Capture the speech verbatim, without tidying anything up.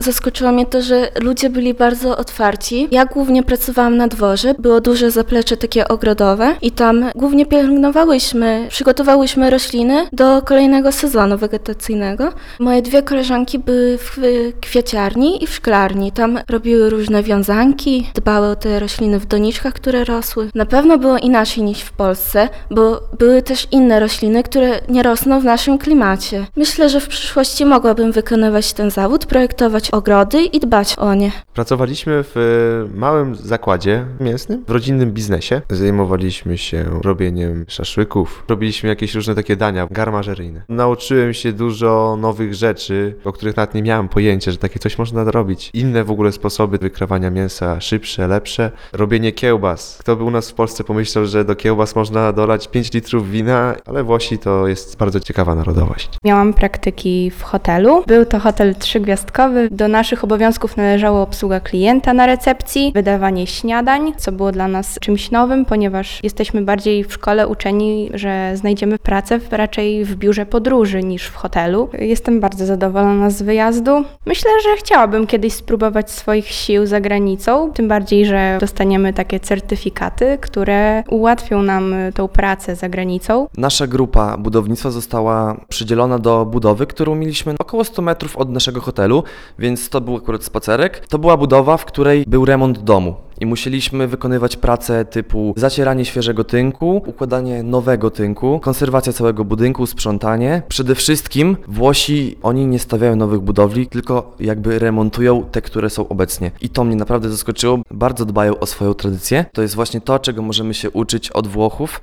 Zaskoczyło mnie to, że ludzie byli bardzo otwarci. Ja głównie pracowałam na dworze, było duże zaplecze takie ogrodowe i tam głównie pielęgnowałyśmy, przygotowałyśmy rośliny do kolejnego sezonu wegetacyjnego. Moje dwie koleżanki były w kwiaciarni i w szklarni. Tam robiły różne wiązanki, dbały o te rośliny w doniczkach, które rosły. Na pewno było inaczej niż w Polsce, bo były też inne rośliny, które nie rosną w naszym klimacie. Myślę, że w przyszłości mogłabym wykonywać ten zawód, projektować ogrody i dbać o nie. Pracowaliśmy w małym zakładzie mięsnym, w rodzinnym biznesie. Zajmowaliśmy się robieniem szaszłyków, robiliśmy jakieś różne takie dania garmażeryjne. Nauczyłem się dużo nowych rzeczy, o których nawet nie miałem pojęcia, że takie coś można robić. Inne w ogóle sposoby wykrawania mięsa, szybsze, lepsze. Robienie kiełbas. Kto by u nas w Polsce pomyślał, że do kiełbas można dolać pięć litrów wina, ale Włosi to jest bardzo ciekawa narodowość. Miałam praktyki w hotelu. Był to hotel trzygwiazdkowy. Do naszych obowiązków należało obsługa klienta na recepcji, wydawanie śniadań, co było dla nas czymś nowym, ponieważ jesteśmy bardziej w szkole uczeni, że znajdziemy pracę w, raczej w biurze podróży niż w hotelu. Jestem bardzo zadowolona z wyjazdu. Myślę, że chciałabym kiedyś spróbować swoich sił za granicą, tym bardziej, że dostaniemy takie certyfikaty, które ułatwią nam tą pracę za granicą. Nasza grupa budownictwa została przydzielona do budowy, którą mieliśmy około sto metrów od naszego hotelu, więc to był akurat spacerek. To była budowa, w której był remont domu. I musieliśmy wykonywać pracę typu zacieranie świeżego tynku, układanie nowego tynku, konserwacja całego budynku, sprzątanie. Przede wszystkim Włosi, oni nie stawiają nowych budowli, tylko jakby remontują te, które są obecnie. I to mnie naprawdę zaskoczyło. Bardzo dbają o swoją tradycję. To jest właśnie to, czego możemy się uczyć od Włochów.